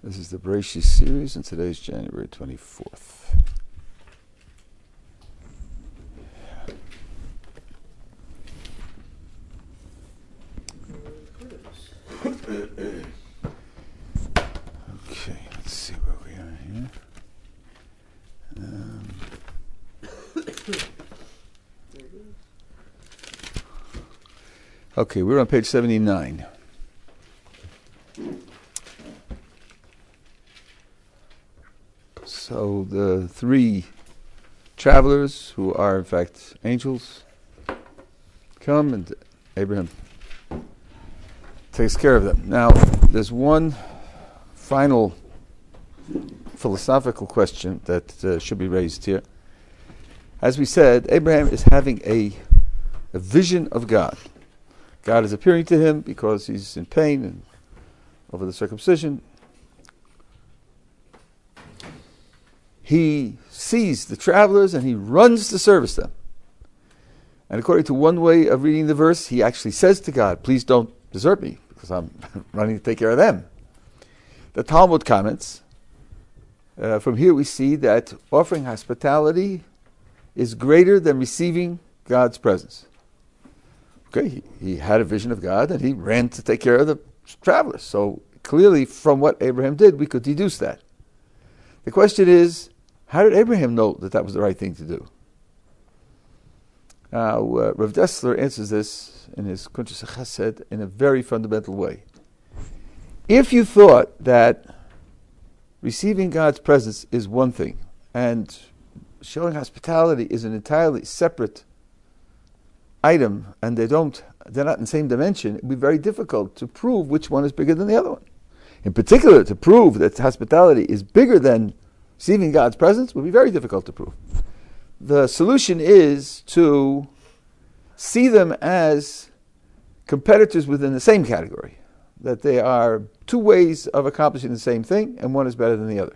This is the Bereshis series, and today's January 24th. Okay, let's see where we are here. Okay, we're on page 79. So the three travelers, who are in fact angels, come and Abraham takes care of them. Now, there's one final philosophical question that should be raised here. As we said, Abraham is having a vision of God. God is appearing to him because he's in pain and over the circumcision. He sees the travelers and he runs to service them. And according to one way of reading the verse, he actually says to God, please don't desert me because I'm running to take care of them. The Talmud comments, from here we see that offering hospitality is greater than receiving God's presence. Okay, he had a vision of God and he ran to take care of the travelers. So clearly from what Abraham did, we could deduce that. The question is, how did Abraham know that that was the right thing to do? Now, Rav Dessler answers this in his Kuntres HaChesed in a very fundamental way. If you thought that receiving God's presence is one thing, and showing hospitality is an entirely separate item, and they're not in the same dimension, it would be very difficult to prove which one is bigger than the other one. In particular, to prove that hospitality is bigger than receiving God's presence would be very difficult to prove. The solution is to see them as competitors within the same category, that they are two ways of accomplishing the same thing, and one is better than the other.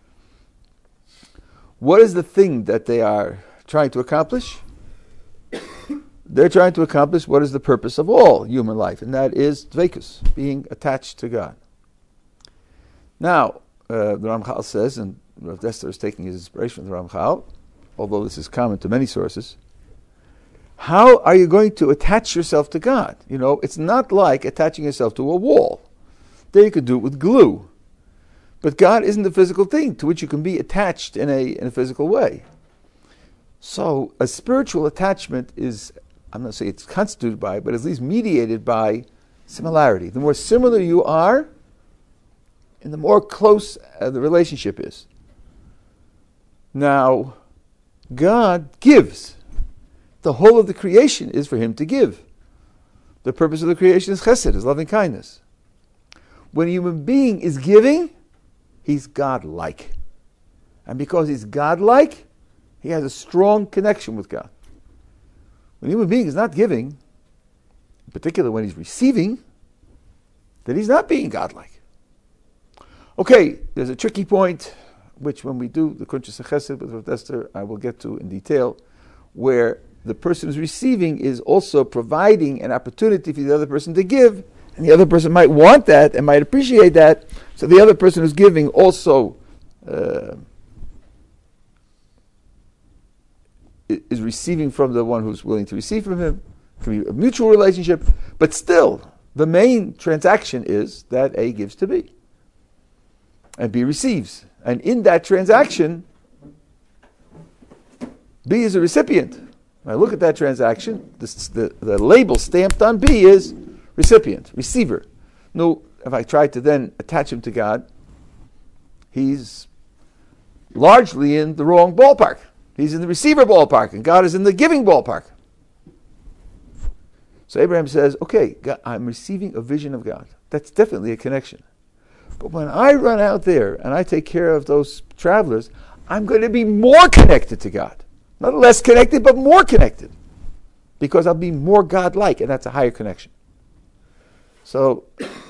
What is the thing that they are trying to accomplish? They're trying to accomplish what is the purpose of all human life, and that is dveikus, being attached to God. Now, the Ramchal says, and Rav Dessler is taking his inspiration from the Ramchal, although this is common to many sources, how are you going to attach yourself to God? You know, it's not like attaching yourself to a wall. There you could do it with glue. But God isn't a physical thing to which you can be attached in a physical way. So a spiritual attachment is, I'm not saying it's constituted by, but at least mediated by similarity. The more similar you are, and the more close the relationship is. Now, God gives. The whole of the creation is for him to give. The purpose of the creation is chesed, is loving kindness. When a human being is giving, he's God-like. And because he's God-like, he has a strong connection with God. When a human being is not giving, in particular when he's receiving, then he's not being God-like. Okay, there's a tricky point, which when we do the Kuntres HaChesed with Rav Dessler, I will get to in detail, where the person who's receiving is also providing an opportunity for the other person to give, and the other person might want that and might appreciate that, so the other person who's giving also is receiving from the one who's willing to receive from him. It can be a mutual relationship, but still, the main transaction is that A gives to B, and B receives. And in that transaction, B is a recipient. When I look at that transaction, the label stamped on B is recipient, receiver. No, if I try to then attach him to God, he's largely in the wrong ballpark. He's in the receiver ballpark, and God is in the giving ballpark. So Abraham says, okay, God, I'm receiving a vision of God. That's definitely a connection. But when I run out there and I take care of those travelers, I'm going to be more connected to God. Not less connected, but more connected. Because I'll be more God-like, and that's a higher connection. So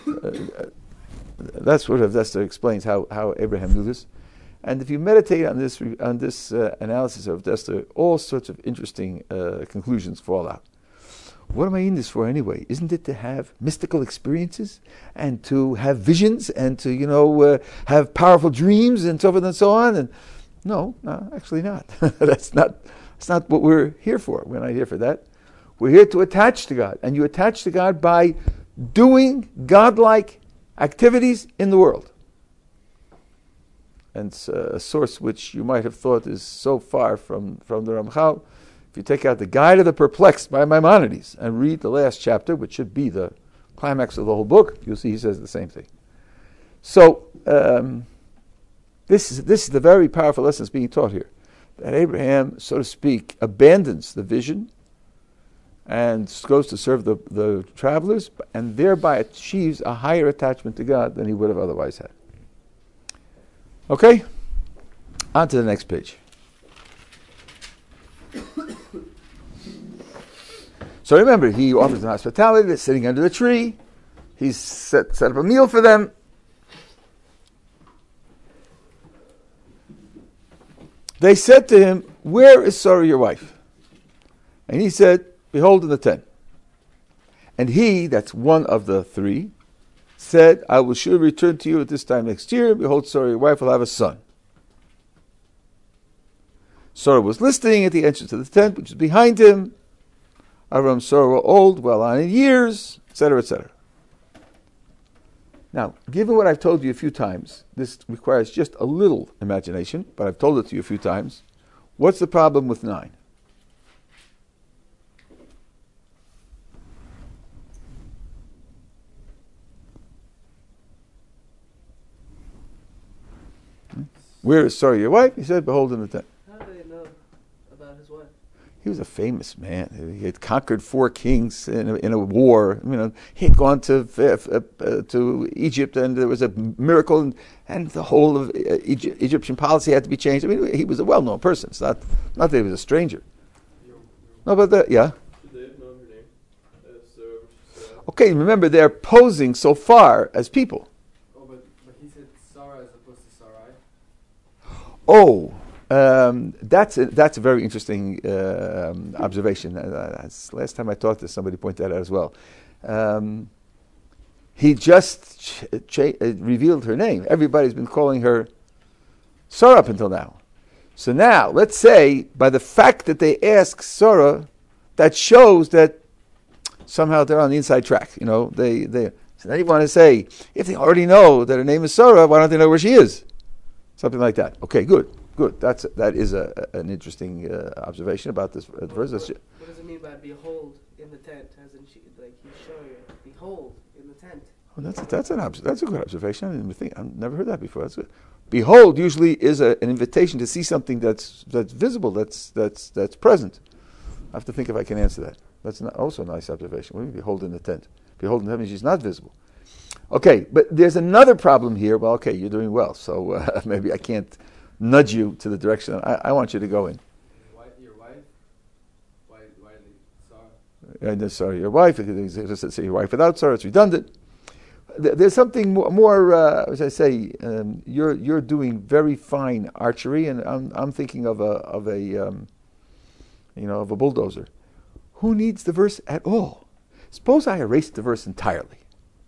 that's what Rav Dessler explains how Abraham knew this. And if you meditate on this analysis of Dessler, all sorts of interesting conclusions fall out. what am I in this for anyway? Isn't it to have mystical experiences and to have visions and to, have powerful dreams and so forth and so on? And no, actually not. That's not what we're here for. We're not here for that. We're here to attach to God. And you attach to God by doing godlike activities in the world. And it's a source which you might have thought is so far from the Ramchal. If you take out the Guide of the Perplexed by Maimonides and read the last chapter, which should be the climax of the whole book, you'll see he says the same thing. So, this is the very powerful lessons being taught here. That Abraham, so to speak, abandons the vision and goes to serve the travelers, and thereby achieves a higher attachment to God than he would have otherwise had. Okay? On to the next page. So remember, he offers them hospitality. They're sitting under the tree. He's set up a meal for them. They said to him, "Where is Sarah, your wife?" And he said, "Behold, in the tent." And he, that's one of the three, said, "I will surely return to you at this time next year. Behold, Sarah, your wife, will have a son." Sarah was listening at the entrance of the tent, which was behind him. Avram and Sarah were old, well on in years, etc., etc. Now, given what I've told you a few times, this requires just a little imagination, but I've told it to you a few times. What's the problem with 9? Where is Sarah, your wife? He said, "Behold, in the tent." How do they know about his wife? He was a famous man. He had conquered 4 kings in a war. He had gone to Egypt, and there was a miracle, and the whole of Egyptian policy had to be changed. He was a well-known person. It's not that he was a stranger. No, but yeah. Should they have known her name? Okay, remember they're posing so far as people. Oh, but he said Sarah as opposed to Sarai. Oh. That's a very interesting observation. Last time I talked to somebody pointed that out as well. He just revealed her name. Everybody's been calling her Sarah up until now. So now, let's say, by the fact that they ask Sarah, that shows that somehow they're on the inside track. So now you want to say, if they already know that her name is Sarah, why don't they know where she is? Something like that. Okay, good. That is an interesting observation about this verse. What does it mean by "behold in the tent"? As in, he's showing it. Behold in the tent. Oh, that's a good observation. I didn't even think. I've never heard that before. That's good. Behold usually is an invitation to see something that's visible, that's present. I have to think if I can answer that. That's also a nice observation. What do you mean, behold in the tent? Behold in the tent means she's not visible. Okay, but there's another problem here. Well, okay, you're doing well, so maybe I can't nudge you to the direction I want you to go in. Your wife? Why Sorry, your wife. Say your wife without Sarah. It's redundant. There's something more as I say, you're doing very fine archery, and I'm thinking of a bulldozer. Who needs the verse at all? Suppose I erased the verse entirely.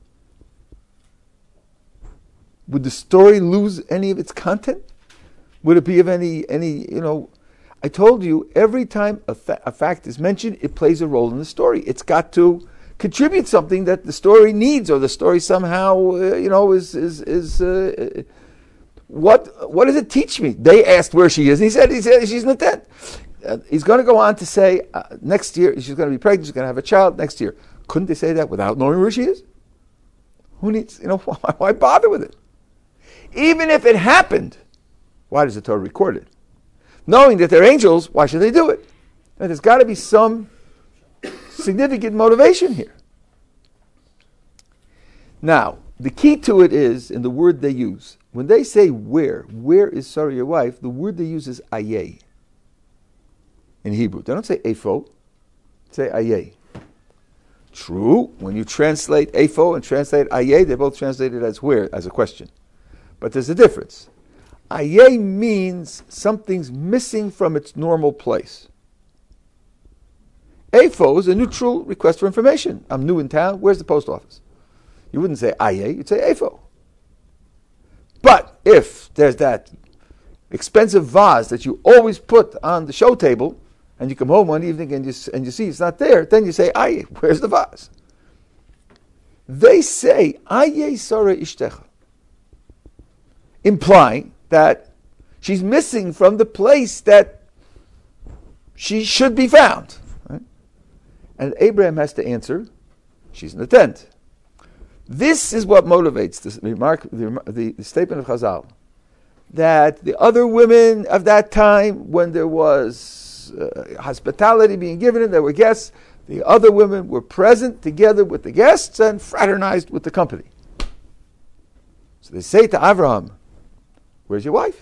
Would the story lose any of its content? Would it be of any? I told you, every time a fact is mentioned, it plays a role in the story. It's got to contribute something that the story needs, or the story somehow, is what does it teach me? They asked where she is, and he said she's in the tent. He's going to go on to say next year she's going to be pregnant, she's going to have a child next year. Couldn't they say that without knowing where she is? Who needs? Why bother with it? Even if it happened, why does the Torah record it? Knowing that they're angels, why should they do it? And there's got to be some significant motivation here. Now, the key to it is in the word they use. When they say where is Sarah your wife, the word they use is ayeh in Hebrew. They don't say ephod, they say ayeh. True, when you translate ephod and translate ayeh, they both translate it as where, as a question. But there's a difference. Ayeh means something's missing from its normal place. Eifo is a neutral request for information. I'm new in town. Where's the post office? You wouldn't say aye, you'd say Eifo. But if there's that expensive vase that you always put on the show table, and you come home one evening and you see it's not there, then you say, aye, where's the vase? They say, aye Sarah ishtecha, implying that she's missing from the place that she should be found. Right? And Abraham has to answer, she's in the tent. This is what motivates this remark, the statement of Chazal, that the other women of that time, when there was hospitality being given and there were guests, the other women were present together with the guests and fraternized with the company. So they say to Avraham, where's your wife?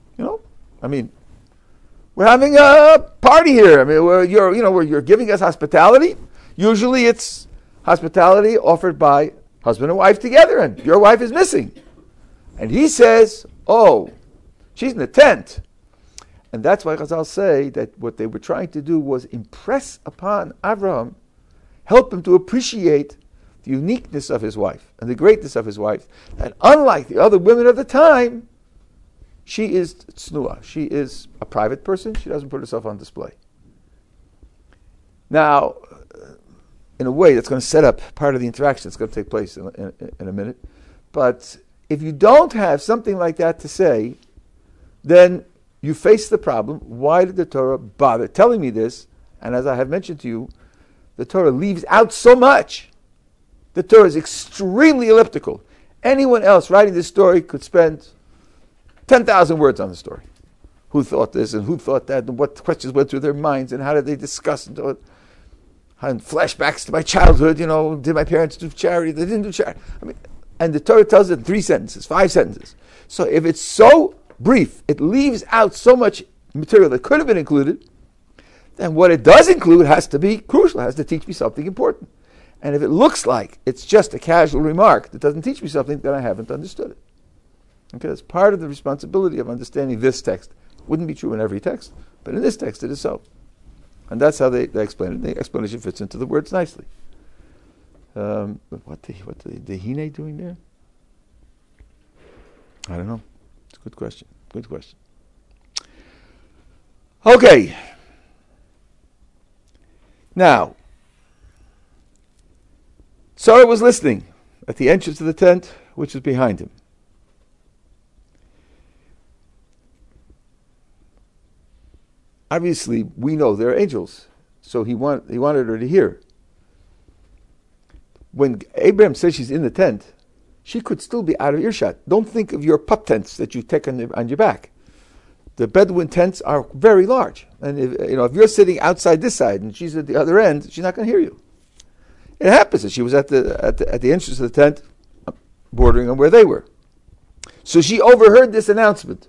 We're having a party here. You're giving us hospitality. Usually it's hospitality offered by husband and wife together, and your wife is missing. And he says, oh, she's in the tent. And that's why Chazal say that what they were trying to do was impress upon Avraham, help him to appreciate the uniqueness of his wife and the greatness of his wife. And unlike the other women of the time, she is tznuah. She is a private person. She doesn't put herself on display. Now, in a way, that's going to set up part of the interaction that's going to take place in a minute. But if you don't have something like that to say, then you face the problem. Why did the Torah bother telling me this? And as I have mentioned to you, the Torah leaves out so much. The Torah is extremely elliptical. Anyone else writing this story could spend 10,000 words on the story. Who thought this and who thought that, and what questions went through their minds, and how did they discuss it, and flashbacks to my childhood, did my parents do charity, they didn't do charity. And the Torah tells it in 3 sentences, 5 sentences. So if it's so brief, it leaves out so much material that could have been included, then what it does include has to be crucial, has to teach me something important. And if it looks like it's just a casual remark that doesn't teach me something, then I haven't understood it. Okay, that's part of the responsibility of understanding this text. Wouldn't be true in every text, but in this text it is so. And that's how they explain it. The explanation fits into the words nicely. What the Hine doing there? I don't know. It's a good question. Good question. Okay. Now, Sarah was listening at the entrance of the tent, which was behind him. Obviously, we know they're angels, so he wanted her to hear. When Abraham says she's in the tent, she could still be out of earshot. Don't think of your pup tents that you take on your back. The Bedouin tents are very large, and if you're sitting outside this side and she's at the other end, she's not going to hear you. It happens that she was at the entrance of the tent, bordering on where they were. So she overheard this announcement.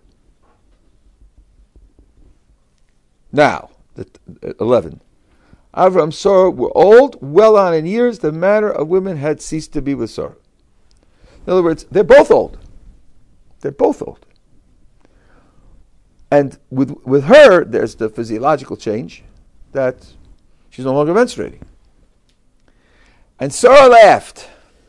Now, 11. Avram and Sarah were old, well on in years. The manner of women had ceased to be with Sarah. In other words, they're both old. They're both old. And with her, there's the physiological change that she's no longer menstruating. And Sarah laughed.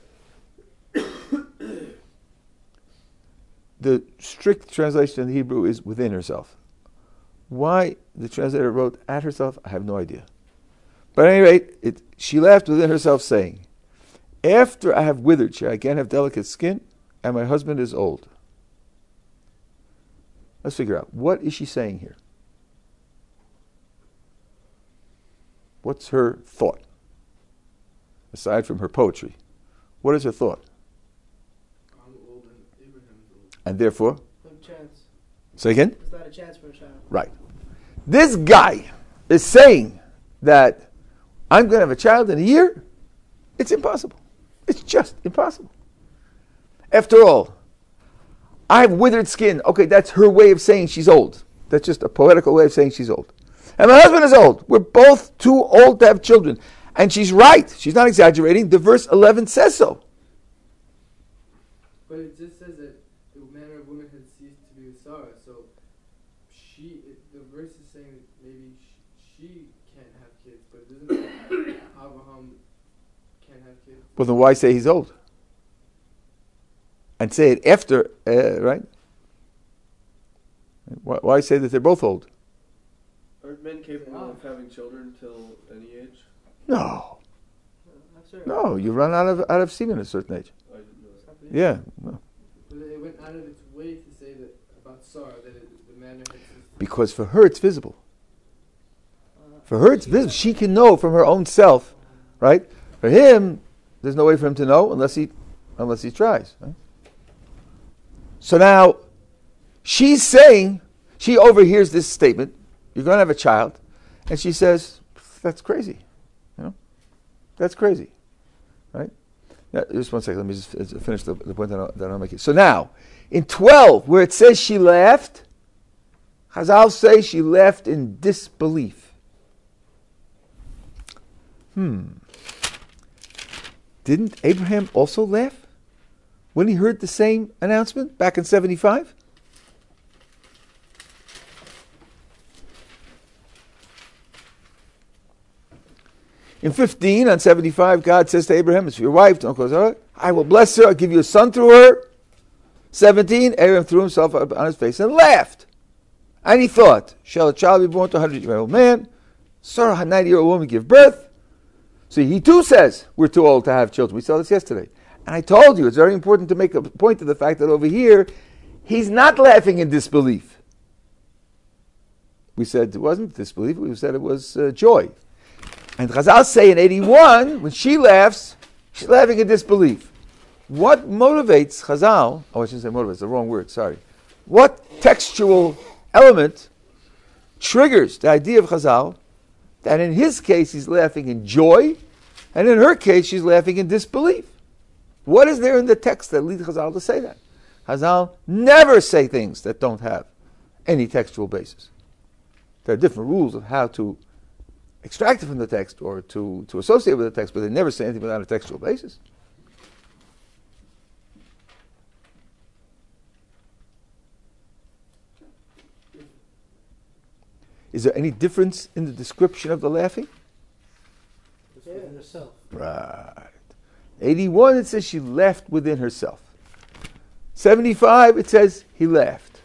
The strict translation in the Hebrew is within herself. Why the translator wrote at herself, I have no idea. But at any rate, she laughed within herself, saying, after I have withered, shall I again have delicate skin, and my husband is old. Let's figure out, what is she saying here? What's her thought? Aside from her poetry, what is her thought? I'm old and Abraham's old. And therefore? No chance. Say again? There's not a chance for a child. Right. This guy is saying that I'm going to have a child in a year. It's impossible. It's just impossible. After all, I have withered skin. Okay, that's her way of saying she's old. That's just a poetical way of saying she's old. And my husband is old. We're both too old to have children. And she's right. She's not exaggerating. The verse 11 says so. But it just says that the manner of women had ceased to be with Sarah. So the verse is saying that maybe she can't have kids, but doesn't Abraham can't have kids? Well, then why say he's old? And say it after, right? Why say that they're both old? Aren't men capable of having children till any age? No. After No, you run out of semen at a certain age. I didn't know that. Yeah. No. But it went out of its way to say that about Sarah, that the manner had Because for her it's visible. For her it's visible. She can know from her own self, right? For him, there's no way for him to know unless he tries. Right? So now, she's saying, she overhears this statement, you're going to have a child, and she says, that's crazy. That's crazy. Right? Now, just one second, let me just finish the point that I'm making. So now, in 12, where it says she laughed, Chazal say she laughed in disbelief. Didn't Abraham also laugh when he heard the same announcement back in 75? In 15, on 75, God says to Abraham, it's your wife, don't close her. I will bless her, I'll give you a son through her. 17, Abraham threw himself up on his face and laughed. And he thought, shall a child be born to a 100-year-old man? Sarah, a 90-year-old woman, give birth? So he too says, we're too old to have children. We saw this yesterday. And I told you, it's very important to make a point to the fact that over here, he's not laughing in disbelief. We said it wasn't disbelief, we said it was joy. And Chazal say in 81, when she laughs, she's laughing in disbelief. What motivates Chazal, I shouldn't say motivates, the wrong word, sorry. What textual element triggers the idea of Chazal that in his case he's laughing in joy, and in her case she's laughing in disbelief? What is there in the text that leads Chazal to say that? Chazal never say things that don't have any textual basis. There are different rules of how to extract it from the text or to associate with the text, but they never say anything without a textual basis. Is there any difference in the description of the laughing? it's within herself. Right. 81, it says she laughed within herself. 75, it says he laughed.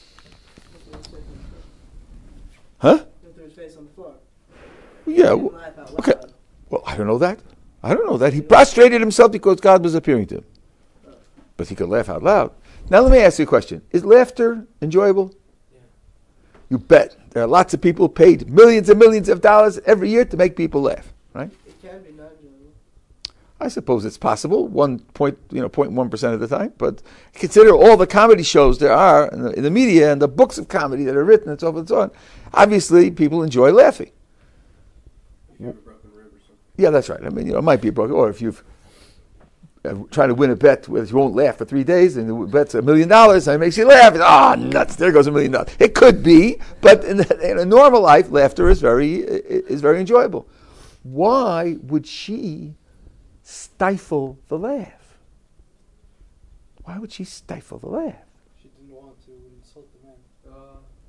Huh? Threw his face on the floor. Yeah. He didn't laugh out Okay. loud. Well, I don't know that. I don't know that. He prostrated himself because God was appearing to him. But he could laugh out loud. Now let me ask you a question. Is laughter enjoyable? Yeah. You bet. There are lots of people paid millions and millions of dollars every year to make people laugh, right? It can be not enjoyable. I suppose it's possible, 0.1% of the time. But consider all the comedy shows there are in the media and the books of comedy that are written and so forth and so on. Obviously, people enjoy laughing. If you have a broken rib or something. Yeah, that's right. I mean, it might be broken, or if you've trying to win a bet where you won't laugh for 3 days and the bet's $1 million and it makes you laugh. Nuts! There goes $1 million. It could be, but in a normal life, laughter is very enjoyable. Why would she stifle the laugh? Why would she stifle the laugh? She didn't want to insult the man.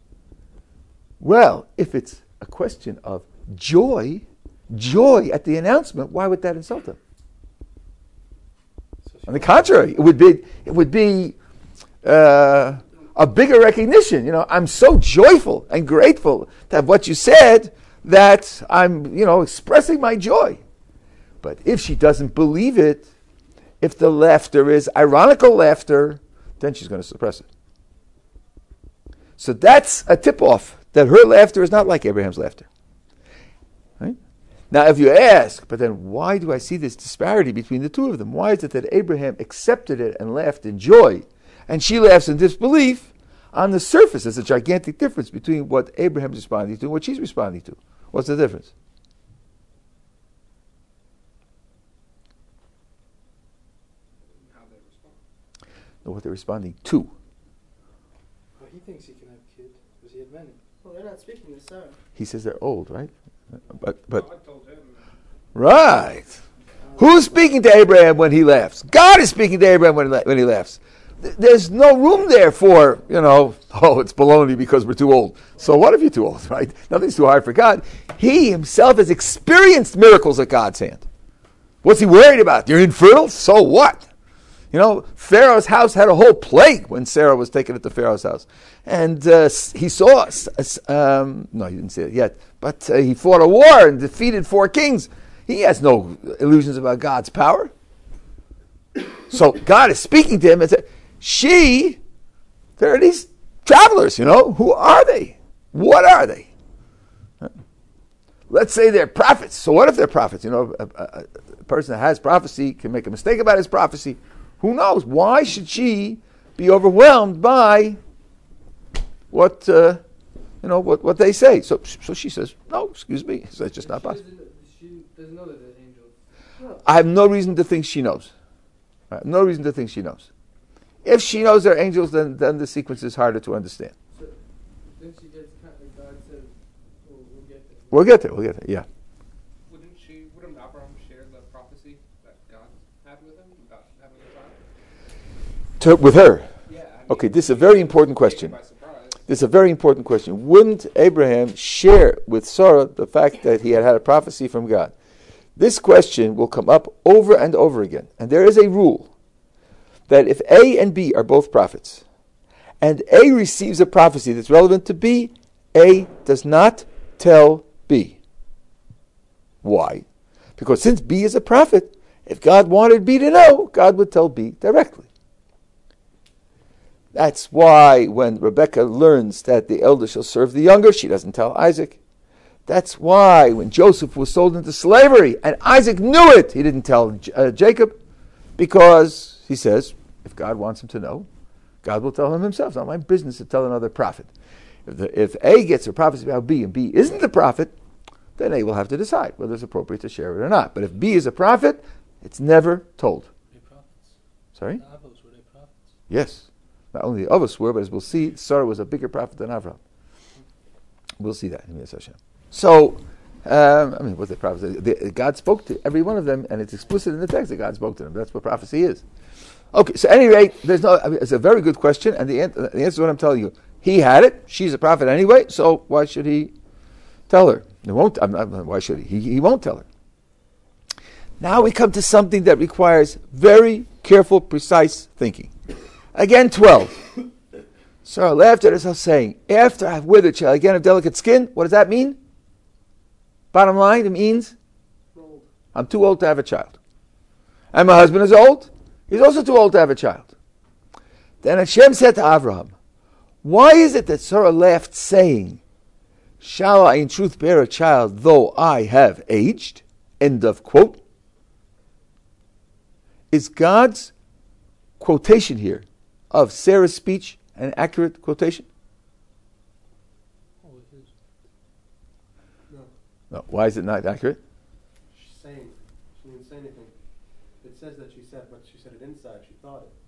Well, if it's a question of joy at the announcement, why would that insult him? So she On the contrary, it would be a bigger recognition. I'm so joyful and grateful to have what you said that I'm, expressing my joy. But if she doesn't believe it, if the laughter is ironical laughter, then she's going to suppress it. So that's a tip-off that her laughter is not like Abraham's laughter. Right? Now, if you ask, but then why do I see this disparity between the two of them? Why is it that Abraham accepted it and laughed in joy, and she laughs in disbelief? On the surface, there's a gigantic difference between what Abraham's responding to and what she's responding to. What's the difference? how they respond. No, what they're responding to. Well, he thinks he can have a kid because he had many. Well, they're not speaking to Sarah. He says they're old, right? But God told him. right. Who's speaking to Abraham when he laughs? God is speaking to Abraham when he laughs. there's no room there for, it's baloney because we're too old. So what if you're too old, right? Nothing's too hard for God. He himself has experienced miracles at God's hand. What's he worried about? You're infertile? So what? Pharaoh's house had a whole plague when Sarah was taken into Pharaoh's house. And he saw, no, he didn't see it yet, but he fought a war and defeated 4 kings. He has no illusions about God's power. So God is speaking to him and said, there are these travelers, who are they? What are they? Let's say they're prophets. So what if they're prophets? A person that has prophecy can make a mistake about his prophecy. Who knows? Why should she be overwhelmed by what what they say? So she says, no, excuse me. So it's just not possible. She doesn't know that they're angels. I have no reason to think she knows. I have no reason to think she knows. If she knows they're angels, then the sequence is harder to understand. So then she gets kind of, God says, we'll get there. We'll get there, yeah. Wouldn't Abraham share the prophecy that God had with him about having a child? With her? Yeah. Okay, this is a very important question. By surprise. This is a very important question. Wouldn't Abraham share with Sarah the fact that he had a prophecy from God? This question will come up over and over again. And there is a rule that if A and B are both prophets, and A receives a prophecy that's relevant to B, A does not tell B. Why? Because since B is a prophet, if God wanted B to know, God would tell B directly. That's why when Rebekah learns that the elder shall serve the younger, she doesn't tell Isaac. That's why when Joseph was sold into slavery and Isaac knew it, he didn't tell Jacob, because he says, if God wants him to know, God will tell him himself. It's not my business to tell another prophet. If A gets a prophecy about B and B isn't the prophet, then A will have to decide whether it's appropriate to share it or not. But if B is a prophet, it's never told. Were they prophets? Sorry? The Avos, were they prophets? Yes. Not only the others were, but as we'll see, Sarah was a bigger prophet than Avraham. We'll see that in Hashem. So, what's the prophecy? God spoke to every one of them, and it's explicit in the text that God spoke to them. That's what prophecy is. Okay, so at any rate, it's a very good question, and the answer is what I'm telling you. He had it. She's a prophet anyway, so why should he tell her? Why should he? He won't tell her. Now we come to something that requires very careful, precise thinking. Again, 12. Sarah laughed at herself, saying, after I have withered, shall I again have delicate skin? What does that mean? Bottom line, it means I'm too old to have a child. And my husband is old. He's also too old to have a child. Then Hashem said to Avraham, why is it that Sarah laughed, saying, shall I in truth bear a child, though I have aged? End of quote. Is God's quotation here of Sarah's speech an accurate quotation? Oh, it is. No. Why is it not accurate? She's saying, she didn't say anything. It says that she said, but she said it inside. She thought it.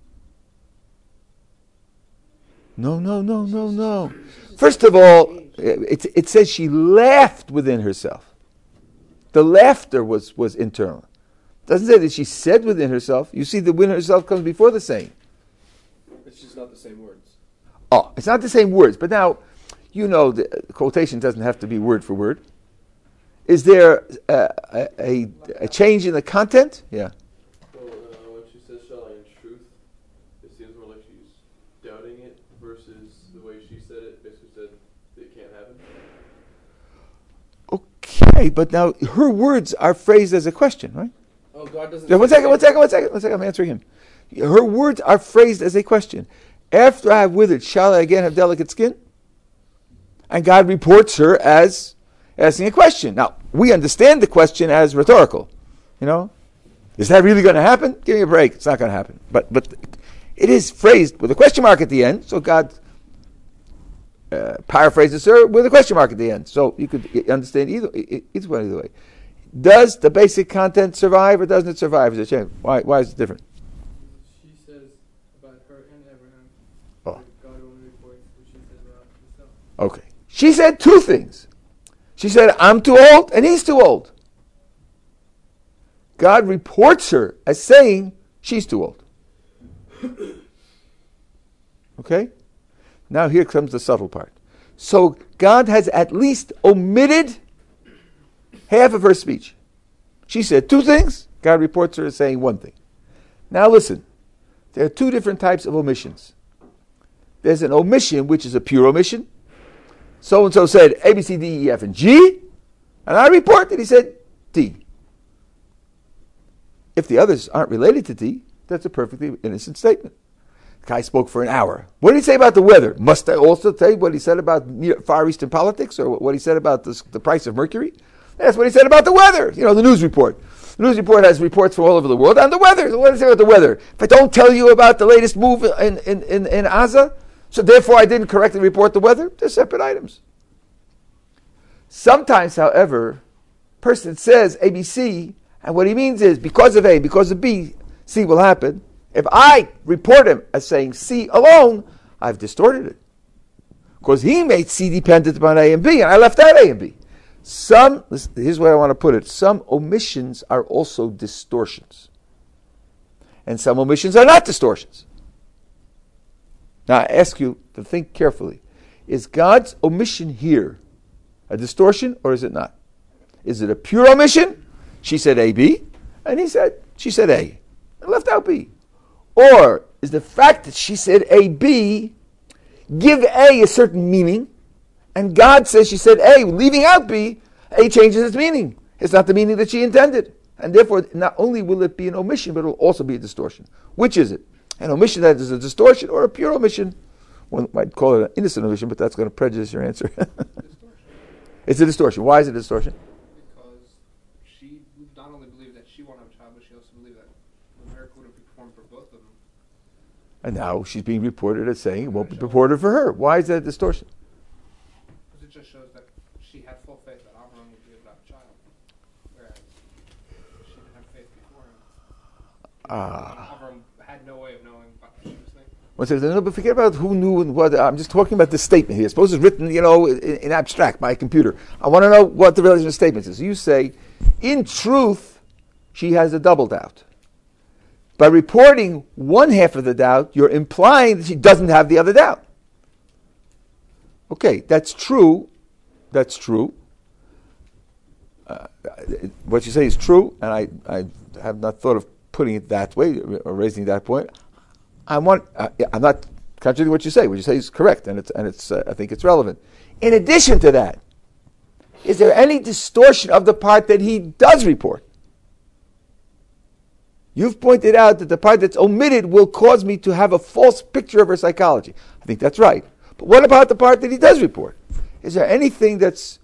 No. First of all, it says she laughed within herself. The laughter was internal. It doesn't say that she said within herself. You see, the within herself comes before the saying. It's just not the same words. Oh, it's not the same words. But now, the quotation doesn't have to be word for word. Is there a change in the content? Yeah. Well, when she says, shall I in truth, it seems more like she's doubting it versus the way she said it, basically said that it can't happen. Okay, but now her words are phrased as a question, right? Oh, God doesn't. Yeah, one second. I'm answering him. Her words are phrased as a question. After I have withered, shall I again have delicate skin? And God reports her as asking a question. Now, we understand the question as rhetorical. Is that really going to happen? Give me a break. It's not going to happen. But it is phrased with a question mark at the end, so God paraphrases her with a question mark at the end. So you could understand either way. Does the basic content survive or doesn't it survive? Is it changed? Why is it different? She says about her and Abraham. Oh. God only reports what she says about herself. Okay. She said two things. She said, I'm too old and he's too old. God reports her as saying she's too old. Okay? Now here comes the subtle part. So God has at least omitted half of her speech. She said two things. God reports her as saying one thing. Now listen. There are two different types of omissions. There's an omission which is a pure omission. So-and-so said A, B, C, D, E, F, and G. And I report that he said D. If the others aren't related to D, that's a perfectly innocent statement. The guy spoke for an hour. What did he say about the weather? Must I also tell you what he said about Far Eastern politics or what he said about the price of mercury? That's what he said about the weather. You know, the news report. The news report has reports from all over the world on the weather. What did he say about the weather? If I don't tell you about the latest move in Gaza, so therefore I didn't correctly report the weather, they're separate items. Sometimes, however, person says ABC, and what he means is because of A, because of B, C will happen. If I report him as saying C alone, I've distorted it. Because he made C dependent upon A and B, and I left out A and B. Here's where I want to put it. Some omissions are also distortions. And some omissions are not distortions. Now I ask you to think carefully. Is God's omission here a distortion or is it not? Is it a pure omission? She said A, B, and she said A, and left out B. Or is the fact that she said A, B, give A certain meaning, and God says she said A, leaving out B, A changes its meaning. It's not the meaning that she intended. And therefore, not only will it be an omission, but it will also be a distortion. Which is it? An omission that is a distortion or a pure omission? One might call it an innocent omission, but that's going to prejudice your answer. It's a distortion. Why is it a distortion? Because she not only believed that she wanted a child, but she also believed that the miracle would be performed for both of them. And now she's being reported as saying it won't be reported for her. Why is that a distortion? Because it just shows that she had full faith that Abraham would be able to have a child, whereas she didn't have faith before him. Abraham had no way of knowing what she was thinking. One says, no, but forget about who knew and what. I'm just talking about this statement here. Suppose it's written, in abstract by a computer. I want to know what the relation of statements is. You say, in truth, she has a double doubt. By reporting one half of the doubt, you're implying that she doesn't have the other doubt. Okay, that's true. That's true. What you say is true, and I have not thought of putting it that way or raising that point. I'm not contradicting what you say. What you say is correct, and it's. I think it's relevant. In addition to that, is there any distortion of the part that he does report? You've pointed out that the part that's omitted will cause me to have a false picture of her psychology. I think that's right. But what about the part that he does report? Is there anything that's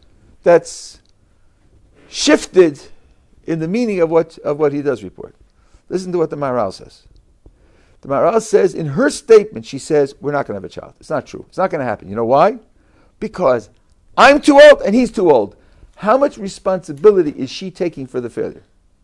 shifted in the meaning of what he does report? Listen to what the Maharal says. The Maharal says, in her statement, she says, we're not going to have a child. It's not true. It's not going to happen. You know why? Because I'm too old and he's too old. How much responsibility is she taking for the failure?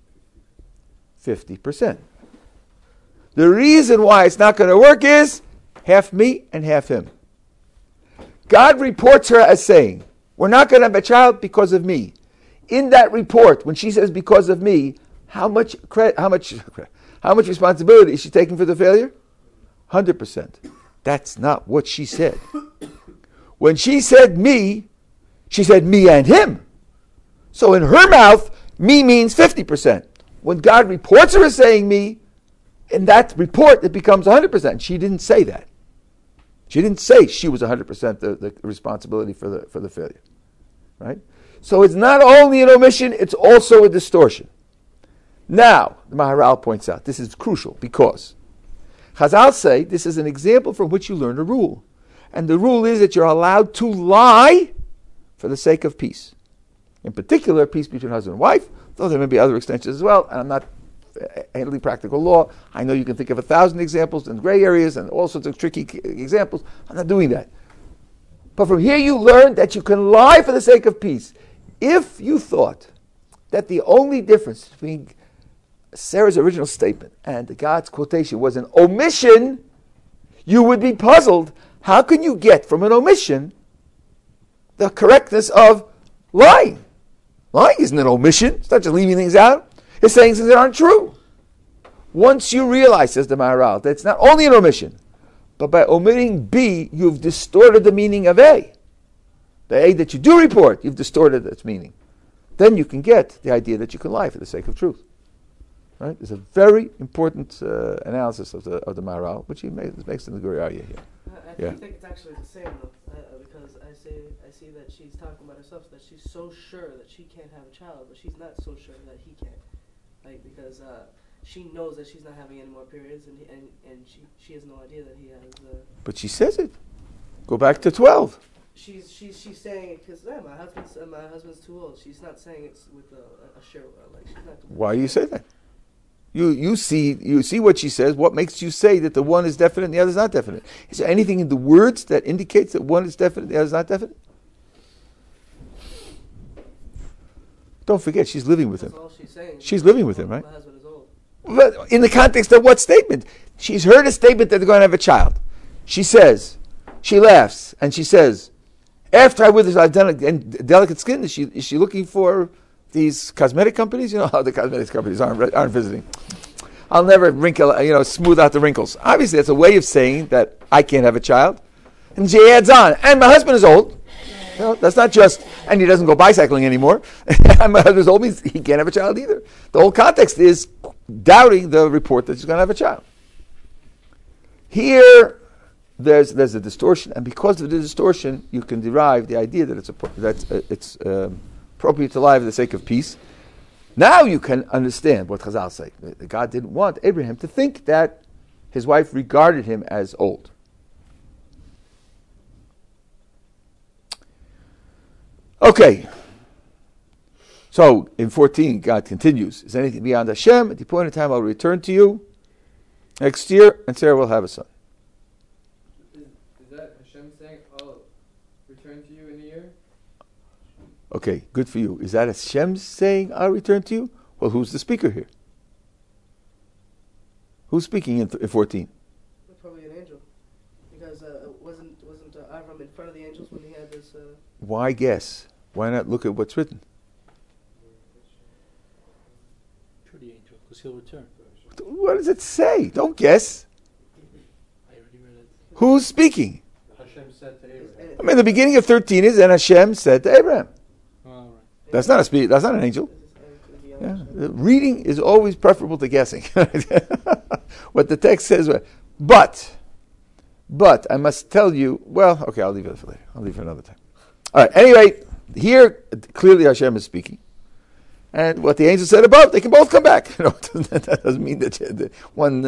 50%. The reason why it's not going to work is half me and half him. God reports her as saying, we're not going to have a child because of me. In that report, when she says because of me, how much responsibility is she taking for the failure? 100%. That's not what she said. When she said me, she said me and him. So in her mouth, me means 50%. When God reports her as saying me, in that report it becomes 100%. She didn't say that. She didn't say she was 100% the responsibility for the failure. Right? So it's not only an omission, it's also a distortion. Now, the Maharal points out, this is crucial because Chazal say this is an example from which you learn a rule. And the rule is that you're allowed to lie for the sake of peace. In particular, peace between husband and wife, though there may be other extensions as well, and I'm not handling practical law. I know you can think of 1,000 examples and gray areas and all sorts of tricky examples. I'm not doing that. But from here you learn that you can lie for the sake of peace. If you thought that the only difference between Sarah's original statement and God's quotation was an omission, you would be puzzled. How can you get from an omission the correctness of lying? Lying isn't an omission. It's not just leaving things out. It's saying things that aren't true. Once you realize, says the Maharal, that it's not only an omission, but by omitting B, you've distorted the meaning of A. The A that you do report, you've distorted its meaning. Then you can get the idea that you can lie for the sake of truth. Right? It's a very important analysis of the Maharal, which he makes in the Gur Aryeh here. I think it's actually the same though, because I see that she's talking about herself, that she's so sure that she can't have a child, but she's not so sure that he can, like because she knows that she's not having any more periods, and she has no idea that he has. But she says it. Go back to 12. She's saying it because my husband's too old. She's not saying it with a sure like she's not. Why do you say that? You see what she says. What makes you say that the one is definite and the other is not definite? Is there anything in the words that indicates that one is definite and the other is not definite? Don't forget, she's living with him. That's all she's saying. She's living with him, right? My husband is old. But in the context of what statement? She's heard a statement that they're going to have a child. She laughs, and she says, after I withers, I've done it, and delicate skin, is she looking for these cosmetic companies? You know how the cosmetic companies aren't visiting. I'll never smooth out the wrinkles. Obviously, that's a way of saying that I can't have a child. And she adds on, and my husband is old. That's not just, and he doesn't go bicycling anymore. And my husband's old means he can't have a child either. The whole context is doubting the report that she's going to have a child. Here, there's a distortion, and because of the distortion, you can derive the idea that it's appropriate to lie for the sake of peace. Now you can understand what Chazal say. God didn't want Abraham to think that his wife regarded him as old. Okay. So in 14, God continues. Is anything beyond Hashem? At the point in time, I'll return to you next year, and Sarah will have a son. Is that Hashem saying, I'll return to you in a year? Okay, good for you. Is that Hashem saying, I'll return to you? Well, who's the speaker here? Who's speaking in 14? Probably an angel, because wasn't Avram in front of the angels when he had this? Why guess? Why not look at what's written? Sure, the angel, because he'll return. What does it say? Don't guess. I already read it. Who's speaking? Hashem said to Abraham. I mean, the beginning of 13 is, and Hashem said to Abraham. All right. That's not an angel. Yeah. Reading is always preferable to guessing. What the text says, but I must tell you, well, okay, I'll leave it for later. I'll leave it for another time. All right, anyway, here, clearly Hashem is speaking. And what the angel said above, they can both come back. That doesn't mean that one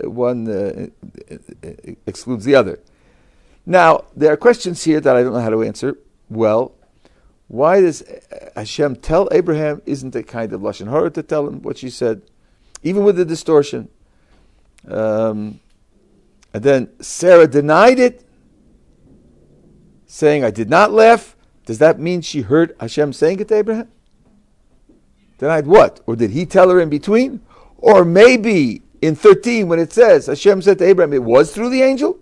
excludes the other. Now, there are questions here that I don't know how to answer. Well, why does Hashem tell Abraham? Isn't it kind of Lashon Hara to tell him what she said? Even with the distortion. And then Sarah denied it, saying, I did not laugh. Does that mean she heard Hashem saying it to Abraham? Denied what? Or did he tell her in between? Or maybe in 13 when it says Hashem said to Abraham, it was through the angel?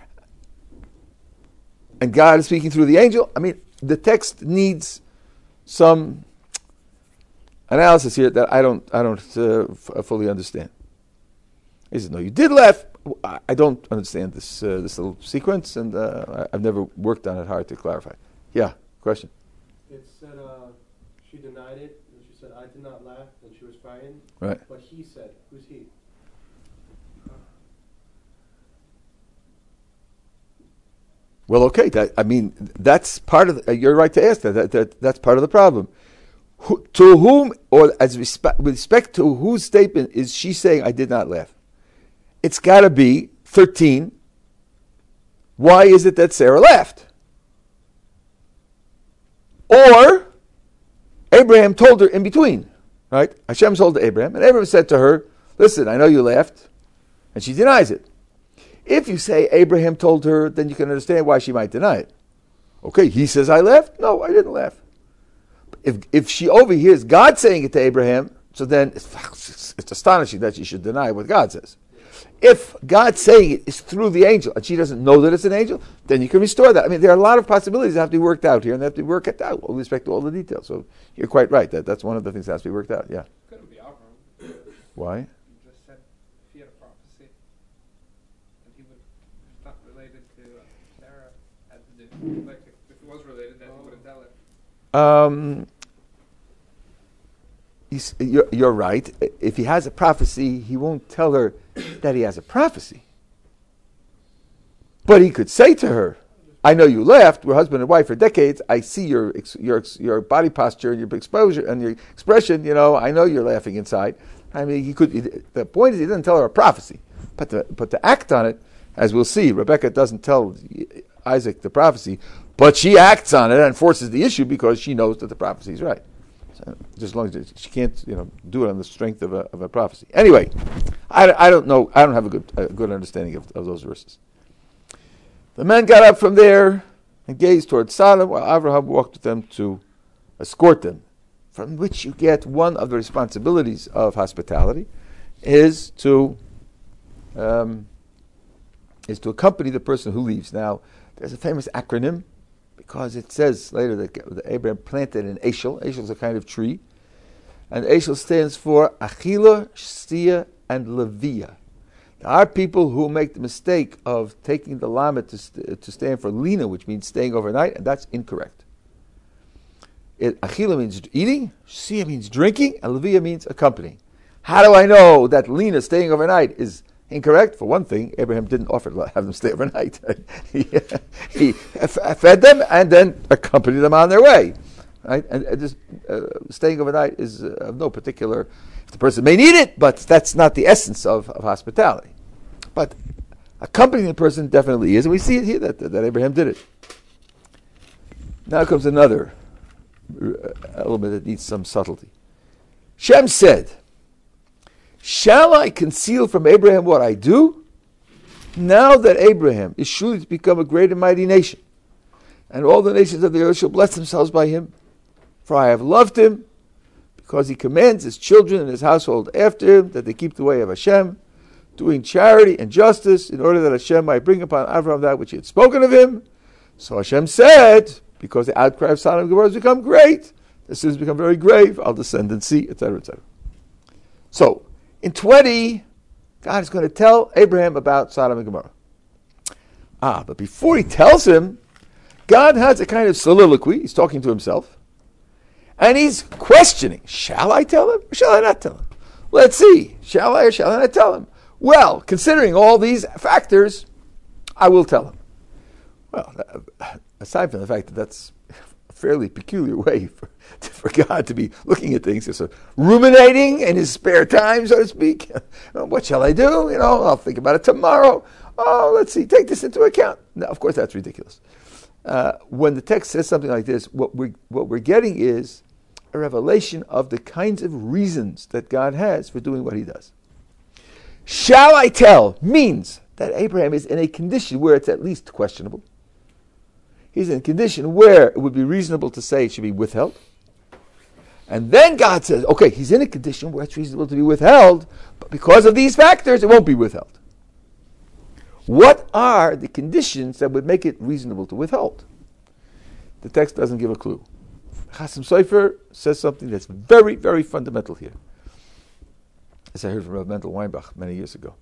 And God is speaking through the angel? I mean, the text needs some analysis here that I don't fully understand. He says, no, you did laugh. I don't understand this little sequence, and I've never worked on it hard to clarify. Yeah, question? It said she denied it, and she said, I did not laugh, and she was frightened. Right. But he said, who's he? Well, okay. That's part of. You're right to ask that. That's part of the problem. To whom, or with respect to whose statement is she saying, "I did not laugh"? It's got to be 13. Why is it that Sarah laughed? Or Abraham told her in between, right? Hashem told to Abraham, and Abraham said to her, "Listen, I know you laughed," and she denies it. If you say Abraham told her, then you can understand why she might deny it. Okay, he says, I laughed? No, I didn't laugh. If she overhears God saying it to Abraham, so then it's astonishing that she should deny what God says. If God saying it is through the angel, and she doesn't know that it's an angel, then you can restore that. I mean, there are a lot of possibilities that have to be worked out here, and they have to be worked out with respect to all the details. So you're quite right. That's one of the things that has to be worked out, yeah. Couldn't be Avram. Why? You just said if he had a prophecy, and he would. to Sarah had to do? Like, if it was related, then he wouldn't tell her. You're right. If he has a prophecy, he won't tell her that he has a prophecy. But he could say to her, I know you laughed. We're husband and wife for decades. I see your body posture and your exposure and your expression. I know you're laughing inside. I mean, the point is, he doesn't tell her a prophecy, but to act on it, as we'll see, Rebecca doesn't tell Isaac the prophecy, but she acts on it and forces the issue because she knows that the prophecy is right. So, just as long as she can't, do it on the strength of a prophecy. Anyway, I don't know. I don't have a good understanding of those verses. The men got up from there and gazed towards Sodom, while Abraham walked with them to escort them. From which you get one of the responsibilities of hospitality is to accompany the person who leaves. Now, there's a famous acronym because it says later that Abraham planted an Eshel. Eshel is a kind of tree, and Eshel stands for Achila, Shtia, and Levia. There are people who make the mistake of taking the lamed to stand for Lina, which means staying overnight, and that's incorrect. Achila means eating, Shtia means drinking, and Levia means accompanying. How do I know that Lina, staying overnight, is incorrect? For one thing, Abraham didn't offer to have them stay overnight. he fed them and then accompanied them on their way. Right? And just staying overnight is of no particular. The person may need it, but that's not the essence of hospitality. But accompanying the person definitely is, and we see it here that Abraham did it. Now comes another element that needs some subtlety. Shem said, shall I conceal from Abraham what I do? Now that Abraham is surely to become a great and mighty nation, and all the nations of the earth shall bless themselves by him, for I have loved him, because he commands his children and his household after him that they keep the way of Hashem, doing charity and justice, in order that Hashem might bring upon Abraham that which he had spoken of him. So Hashem said, because the outcry of Sodom and Gomorrah has become great, the sins become very grave, I'll descend and see, etc., etc. So, in 20, God is going to tell Abraham about Sodom and Gomorrah. But before he tells him, God has a kind of soliloquy. He's talking to himself. And he's questioning, shall I tell him or shall I not tell him? Let's see, shall I or shall I not tell him? Well, considering all these factors, I will tell him. Well, aside from the fact that that's a fairly peculiar way for God to be looking at things, just ruminating in his spare time, so to speak. What shall I do? I'll think about it tomorrow. Oh, let's see, take this into account. No, of course, that's ridiculous. When the text says something like this, what we're getting is a revelation of the kinds of reasons that God has for doing what he does. Shall I tell means that Abraham is in a condition where it's at least questionable. He's in a condition where it would be reasonable to say it should be withheld. And then God says, okay, he's in a condition where it's reasonable to be withheld, but because of these factors, it won't be withheld. What are the conditions that would make it reasonable to withhold? The text doesn't give a clue. Chasam Sofer says something that's very, very fundamental here. As I heard from Rav Mendel Weinbach many years ago.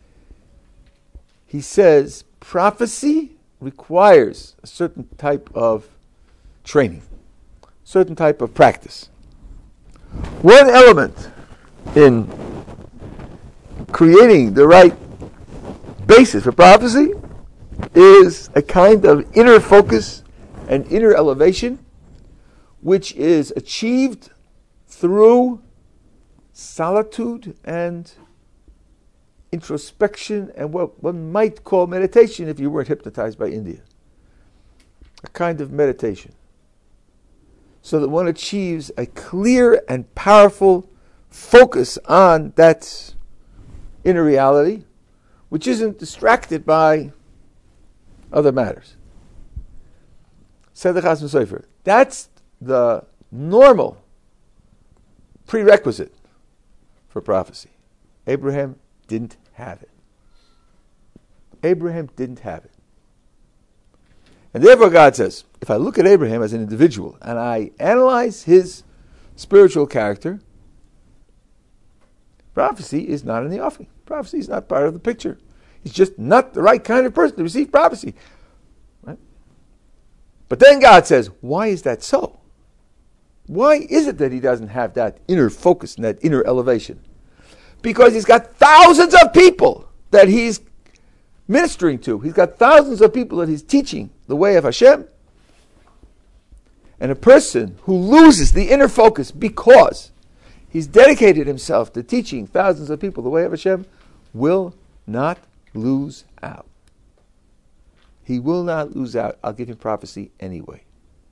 He says, prophecy requires a certain type of training, certain type of practice. One element in creating the right basis for prophecy is a kind of inner focus and inner elevation, which is achieved through solitude and introspection and what one might call meditation if you weren't hypnotized by India. A kind of meditation. So that one achieves a clear and powerful focus on that inner reality, which isn't distracted by other matters. Said the Chasam Sofer. That's the normal prerequisite for prophecy. Abraham didn't have it. Abraham didn't have it. And therefore God says, if I look at Abraham as an individual and I analyze his spiritual character, prophecy is not in the offing. Prophecy is not part of the picture. He's just not the right kind of person to receive prophecy. Right? But then God says, why is that so? Why is it that he doesn't have that inner focus and that inner elevation? Because he's got thousands of people that he's ministering to. He's got thousands of people that he's teaching the way of Hashem. And a person who loses the inner focus because he's dedicated himself to teaching thousands of people the way of Hashem will not lose out. He will not lose out. I'll give him prophecy anyway.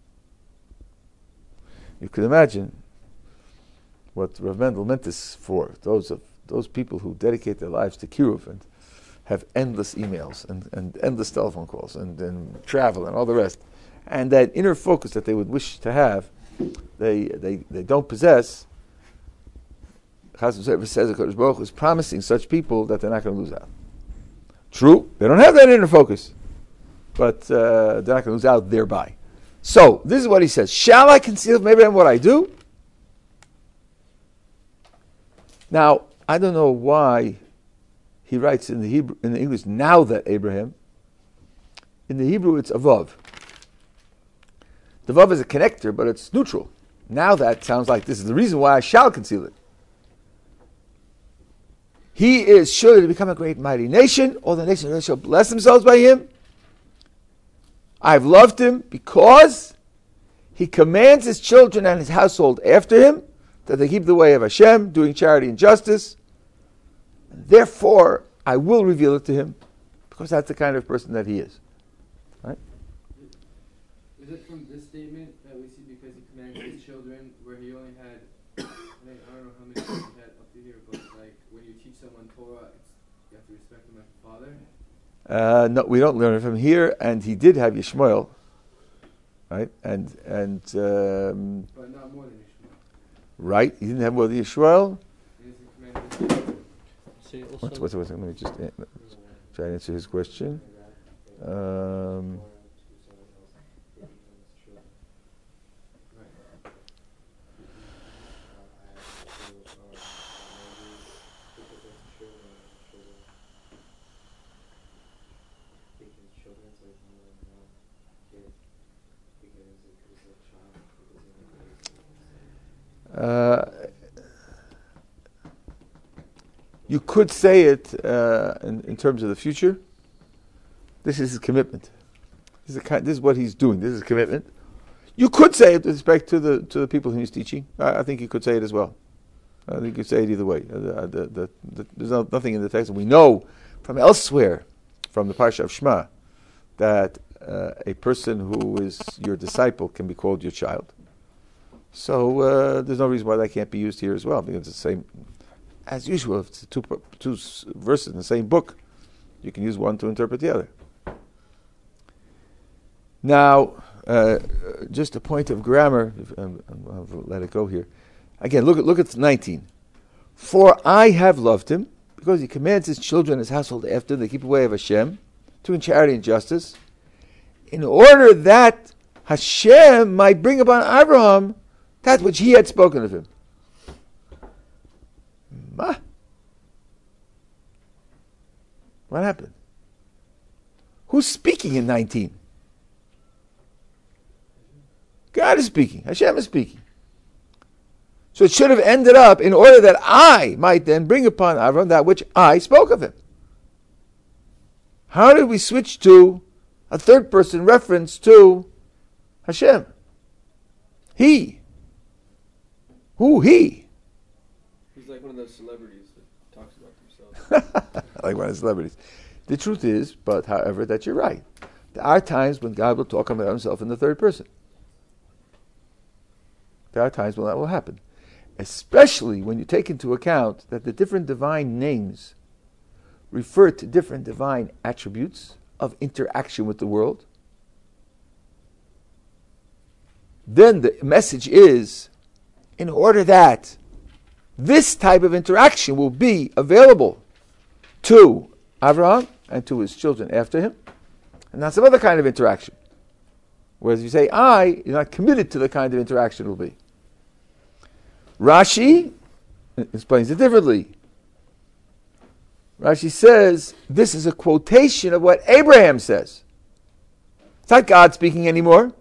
You can imagine what Rav Mendel meant this for. Those people who dedicate their lives to Kiruv and have endless emails and endless telephone calls and travel and all the rest. And that inner focus that they would wish to have, they don't possess. Chasam Sofer says HaKadosh Baruch Hu is promising such people that they're not going to lose out. True, they don't have that inner focus, but they're not going to lose out thereby. So, this is what he says. Shall I conceal from Abraham what I do? Now, I don't know why he writes in the English, now that Abraham. In the Hebrew, it's avav. The vav is a connector, but it's neutral. Now that sounds like this is the reason why I shall conceal it. He is surely to become a great mighty nation. All the nations shall bless themselves by him. I've loved him because he commands his children and his household after him that they keep the way of Hashem, doing charity and justice. Therefore, I will reveal it to him because that's the kind of person that he is. Right? Is it from this statement that we see because he commanded his children where he only had, I don't know how many children he had up to here, but like when you teach someone Torah, you have to respect them like a father? No, we don't learn it from here, and he did have Yishmael, right? And but not more than Ishmael. Right, he didn't have more than Yishmael. See, also, What's let me just try to answer his question. You could say it in terms of the future. This is his commitment. This is what he's doing. This is commitment. You could say it with respect to the people whom he's teaching. I think you could say it as well. I think you could say it either way. There's nothing in the text. We know from elsewhere, from the Parsha of Shema, that a person who is your disciple can be called your child. So there's no reason why that can't be used here as well, because it's the same. As usual, if it's two verses in the same book, you can use one to interpret the other. Now, just a point of grammar, I'll let it go here. Again, look at 19. For I have loved him, because he commands his children and his household after they keep away of Hashem, doing charity and justice, in order that Hashem might bring upon Abraham that which he had spoken of him. What happened? Who's speaking in 19? God is speaking. Hashem is speaking. So it should have ended up in order that I might then bring upon Avram that which I spoke of him. How did we switch to a third person reference to Hashem? He. Who he? He's like one of those celebrities that talks about themselves. Like one of the celebrities. The truth is, but however, that you're right. There are times when God will talk about himself in the third person. There are times when that will happen. Especially when you take into account that the different divine names refer to different divine attributes of interaction with the world. Then the message is, in order that this type of interaction will be available to Abraham and to his children after him, and not some other kind of interaction. Whereas if you say I, you're not committed to the kind of interaction it will be. Rashi explains it differently. Rashi says this is a quotation of what Abraham says. It's not God speaking anymore.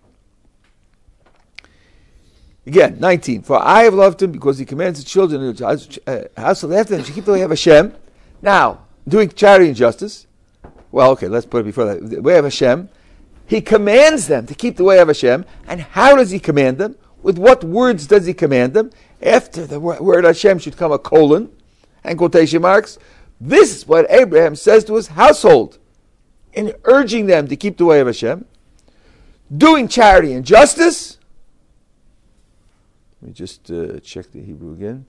Again, 19. For I have loved him because he commands his children in the household after them to keep the way of Hashem. Now, doing charity and justice. Well, okay, let's put it before that. The way of Hashem. He commands them to keep the way of Hashem. And how does he command them? With what words does he command them? After the word Hashem should come a colon and quotation marks. This is what Abraham says to his household in urging them to keep the way of Hashem. Doing charity and justice. Let me just check the Hebrew again.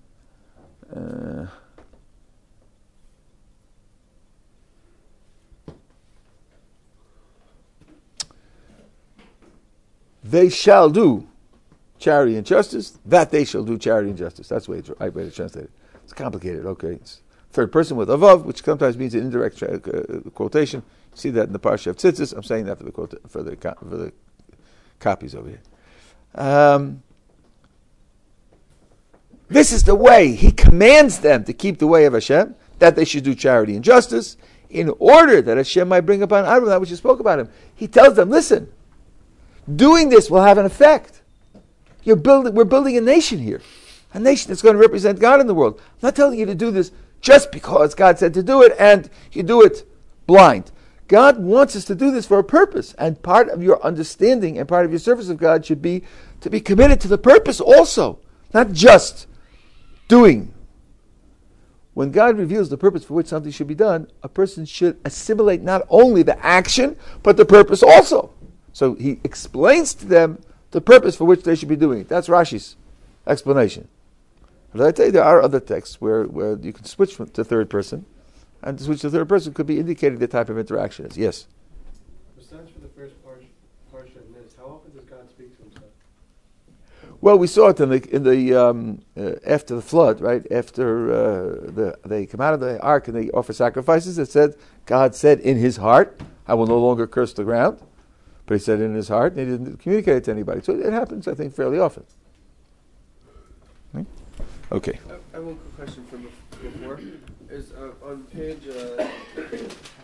They shall do charity and justice. That they shall do charity and justice. That's the way it's right way to translate it. It's complicated. Okay, it's third person with avav, which sometimes means an indirect quotation. You see that in the parsha of Tzitzis. I'm saying that for the copies over here. This is the way. He commands them to keep the way of Hashem, that they should do charity and justice, in order that Hashem might bring upon Abraham that which he spoke about him. He tells them, listen, doing this will have an effect. We're building a nation here. A nation that's going to represent God in the world. I'm not telling you to do this just because God said to do it and you do it blind. God wants us to do this for a purpose. And part of your understanding and part of your service of God should be to be committed to the purpose also. Not just doing. When God reveals the purpose for which something should be done, a person should assimilate not only the action, but the purpose also. So he explains to them the purpose for which they should be doing it. That's Rashi's explanation. But I tell you, there are other texts where you can switch to third person, and to switch to third person could be indicating the type of interaction is. Yes? Besides for the first portion in this, how often does God speak to himself? Well, we saw it in the after the flood, right? After they come out of the ark and they offer sacrifices, it said, God said in his heart, I will no longer curse the ground. But he said in his heart, and he didn't communicate it to anybody. So it happens, I think, fairly often. Okay. I have one quick question from before. Is on page